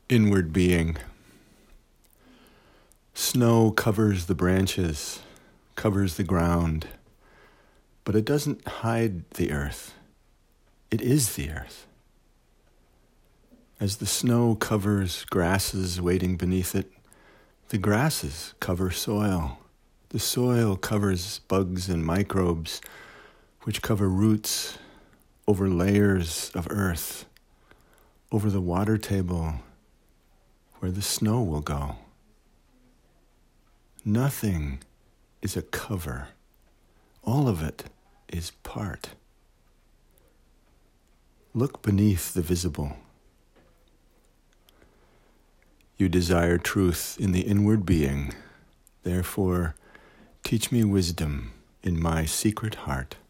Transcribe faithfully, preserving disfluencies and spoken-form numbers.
Inward being. Snow covers the branches, covers the ground, but it doesn't hide the earth. It is the earth. As the snow covers grasses waiting beneath it, the grasses cover soil. The soil covers bugs and microbes, which cover roots over layers of earth, over the water table where the snow will go. Nothing is a cover. All of it is part. Look beneath the visible. You desire truth in the inward being. Therefore, teach me wisdom in my secret heart.